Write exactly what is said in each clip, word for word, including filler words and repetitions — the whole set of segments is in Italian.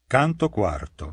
Canto quarto.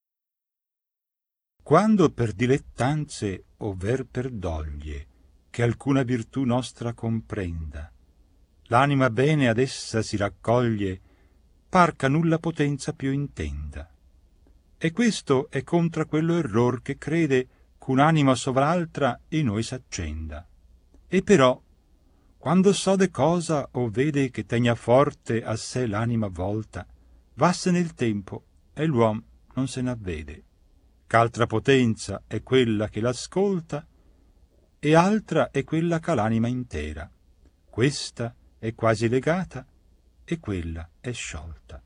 Quando per dilettanze over per doglie che alcuna virtù nostra comprenda, l'anima bene ad essa si raccoglie, par che nulla potenza più intenda. E questo è contra quello error che crede ch'un'anima sovr'altra in noi s'accenda. E però, quando sode cosa o vede che tegna forte a sé l'anima volta, vasse nel tempo e l'uom non se n'avvede, ch'altra potenza è quella che l'ascolta e altra è quella che l'anima intera. Questa è quasi legata e quella è sciolta.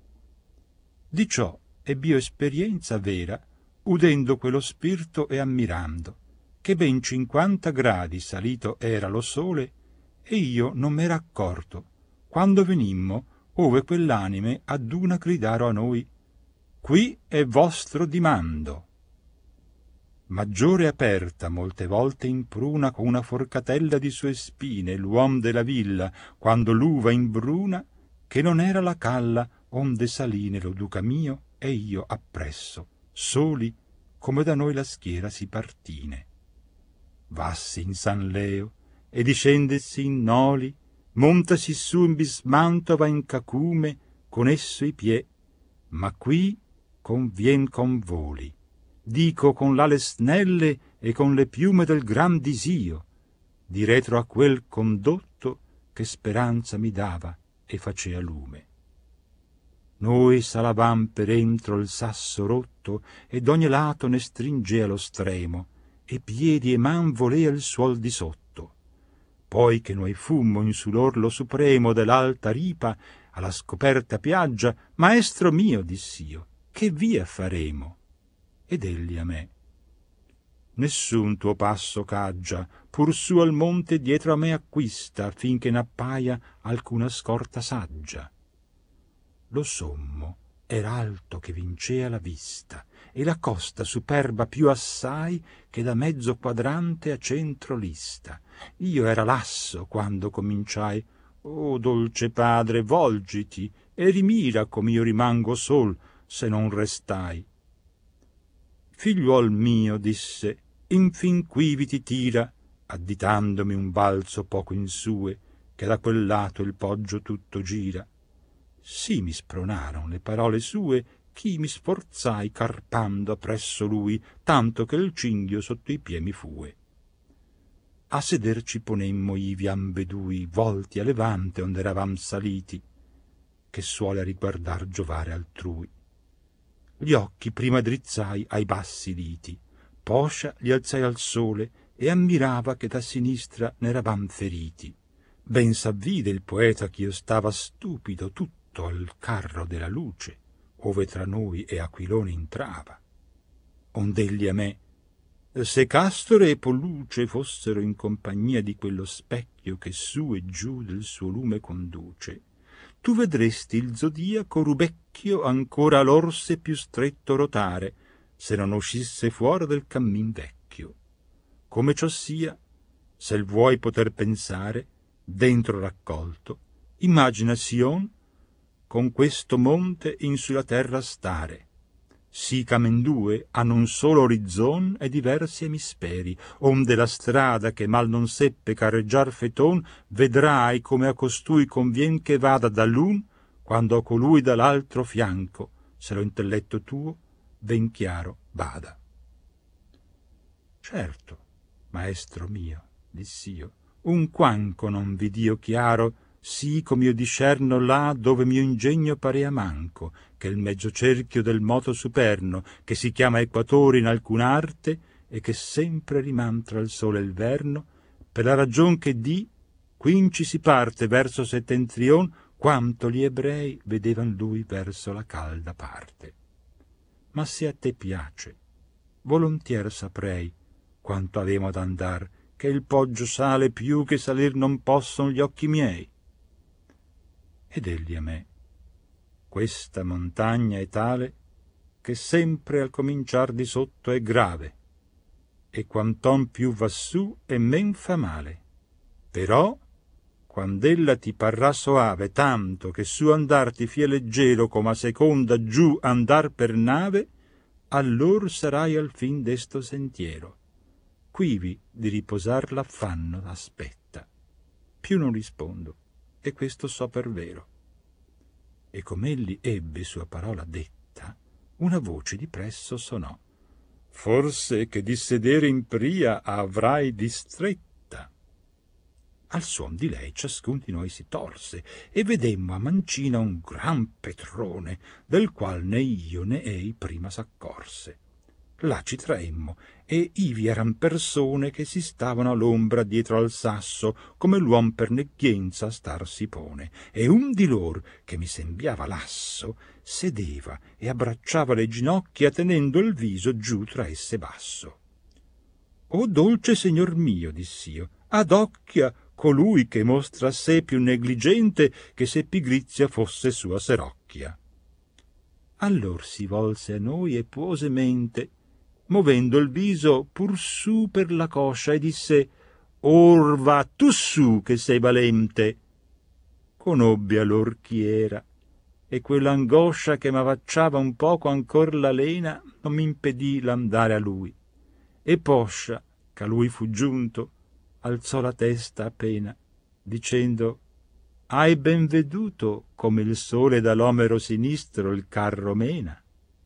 Di ciò ebb'io esperienza vera, udendo quello spirito e ammirando, che ben cinquanta gradi salito era lo sole, e io non m'era accorto, quando venimmo ove quell'anime ad una gridaro a noi: qui è vostro dimando. Maggiore aperta molte volte in pruna con una forcatella di sue spine l'uom della villa, quando l'uva imbruna, che non era la calla onde saline lo duca mio e io appresso, soli come da noi la schiera si partine. Vassi in San Leo e discendesi in Noli, montasi su in Bismantova in Cacume, con esso i pie, ma qui convien con voli, dico con l'ale snelle e con le piume del gran disio, di retro a quel condotto che speranza mi dava e facea lume. Noi salavam per entro il sasso rotto e d'ogni lato ne stringea lo stremo, e piedi e man volea il suol di sotto. Poi che noi fummo in su l'orlo supremo dell'alta ripa, alla scoperta piaggia, maestro mio, diss'io, che via faremo? Ed egli a me: nessun tuo passo caggia, pur su al monte dietro a me acquista, finché n'appaia alcuna scorta saggia. Lo sommo era alto che vincea la vista, e la costa superba più assai che da mezzo quadrante a centro lista. Io era lasso quando cominciai: o dolce padre, volgiti e rimira com'io rimango sol, se non restai. Figliuol mio, disse, infin quivi ti tira, additandomi un balzo poco in sue, che da quel lato il poggio tutto gira. Sì mi spronaron le parole sue, ch'i mi sforzai carpando appresso lui, tanto che il cinghio sotto i piedi mi fue. A seder ci ponemmo ivi ambedui, volti a levante onde eravam saliti, che suole a riguardar giovare altrui. Gli occhi prima drizzai ai bassi liti, poscia li alzai al sole e ammirava che da sinistra n'eravam feriti. Ben s'avvide il poeta ch'io stava stupido tutto al carro della luce, ove tra noi e Aquilone entrava. Ond'egli a me: se Castore e Polluce fossero in compagnia di quello specchio che su e giù del suo lume conduce, tu vedresti il zodiaco rubecchio ancora l'orse più stretto rotare, se non uscisse fuori del cammin vecchio. Come ciò sia, se l vuoi poter pensare, dentro raccolto, immagina Sion con questo monte in sulla terra stare, sì ch'amendue hanno un solo orizzon e diversi emisperi, onde la strada che mal non seppe carreggiar feton, vedrai come a costui convien che vada dall'un, quando a colui dall'altro fianco, se lo intelletto tuo ben chiaro bada. Certo, maestro mio, diss'io, un quanco non vidio chiaro, sì com'io discerno là dove mio ingegno parea manco, che il mezzo cerchio del moto superno, che si chiama equatore in alcun arte, e che sempre riman tra il sole e il verno, per la ragion che di quinci si parte verso settentrion, quanto gli ebrei vedevan lui verso la calda parte. Ma se a te piace, volontier saprei quanto avemo ad andar, che il poggio sale più che salir non posson gli occhi miei. Ed egli a me: questa montagna è tale che sempre al cominciar di sotto è grave, e quanton più va su e men fa male, però quand'ella ti parrà soave tanto che su andar ti fia leggero come a seconda giù andar per nave, allor sarai al fin desto sentiero. Quivi di riposar l'affanno aspetta. Più non rispondo, e questo so per vero. E com'egli ebbe sua parola detta, una voce di presso sonò: forse che di sedere in pria avrai distretta. Al suon di lei ciascun di noi si torse e vedemmo a mancina un gran petrone, del qual né io né ei prima s'accorse. Là ci traemmo e ivi eran persone che si stavano all'ombra dietro al sasso, come l'uom per negghienza star si pone, e un di lor, che mi sembiava lasso, sedeva e abbracciava le ginocchia tenendo il viso giù tra esse basso. «O dolce signor mio», diss'io, «ad occhia colui che mostra sé più negligente che se pigrizia fosse sua serocchia». Allor si volse a noi e puose mente, movendo il viso pur su per la coscia, e disse: «Or va tu su che sei valente». Conobbi allor chi era, e quell'angoscia che m'avvacciava un poco ancor la lena non m'impedì l'andare a lui. E poscia ch'a lui fu giunto, alzò la testa appena, dicendo: «Hai ben veduto come il sole dall'omero sinistro il carro mena?»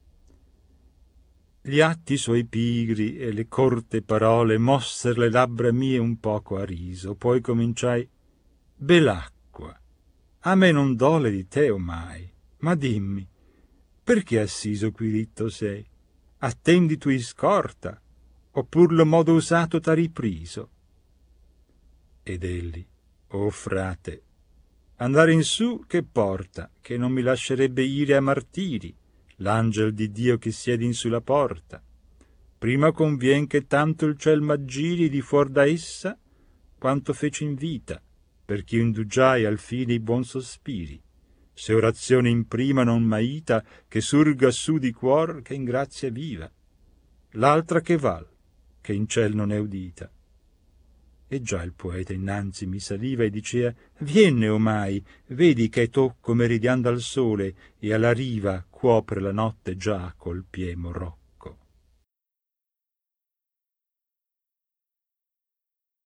Gli atti suoi pigri e le corte parole mosser le labbra mie un poco a riso, poi cominciai: «Belacqua, a me non dole di te omai, ma dimmi, perché assiso qui ritto sei? Attendi tu scorta, oppur lo modo usato t'ha ripriso?» Ed egli: «O frate, andare in su che porta, che non mi lascerebbe ire a martiri l'angel di Dio che siede in sulla porta. Prima convien che tanto il ciel m'aggiri di fuor da essa, quanto feci in vita, perch'io indugiai al fine i buon sospiri, se orazione in prima non m'aita, che surga su di cuor che in grazia viva, l'altra che val, che in ciel non è udita». E già il poeta innanzi mi saliva e dicea: «Vienne omai, vedi che tocco meridiando al sole, e alla riva cuopre la notte già col pie morrò».